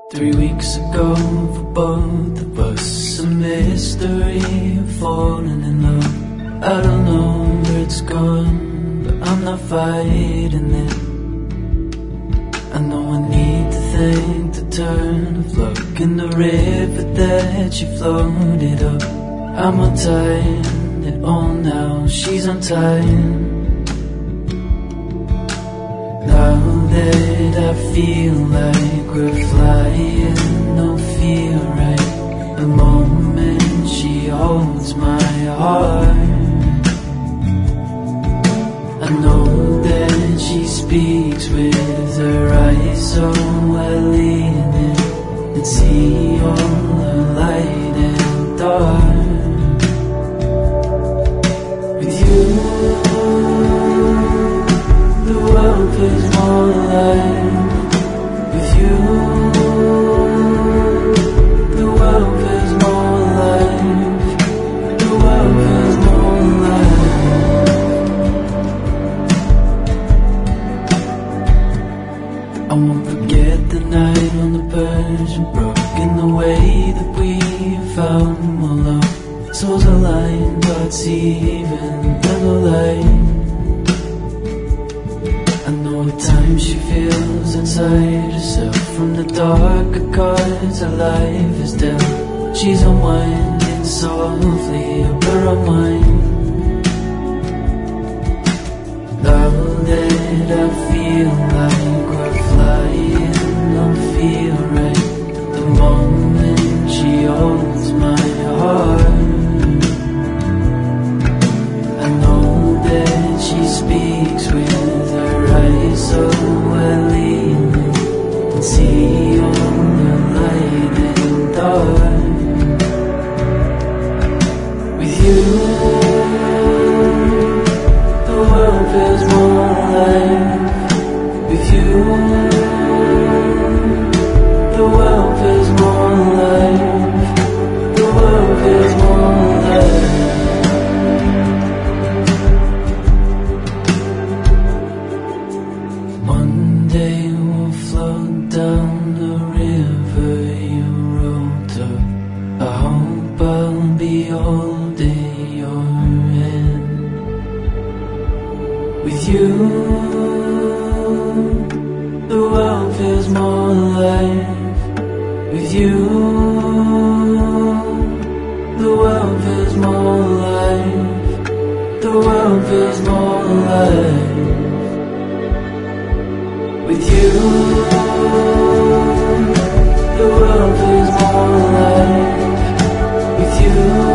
3 weeks ago, for both of us, a mystery of falling in love. I don't know where it's gone, but I'm not fighting it. I know I need to thank the turn of luck in the river that she floated up. I'm untying it all now, she's untying. Now that I feel like we're flying, no fear, right? The moment she holds my heart, I know that she speaks with her eyes, so I lean in and see all the light and dark. With you, the world feels more alive. With you, the world feels more alive. The world feels more alive. I won't forget the night on the Persian brook, and the way that we found more love. Souls aligned, hearts even, and no light. I know at times she feels inside herself, from the darker cards her life is dealt. She's unwinding softly over our mind. Now that I feel like we're flying, don't feel right. The moment she holds my heart, I know that she speaks with her eyes, so I lean in and see all the light and dark. With you, the world feels more alive. With you, the world feels more alive. The world feels more alive. One day we'll float down the river you wrote up. I hope I'll be holding your hand. With you, the world feels more alive. With you, the world feels more alive. The world feels more alive. With you, the world feels more alive. With you.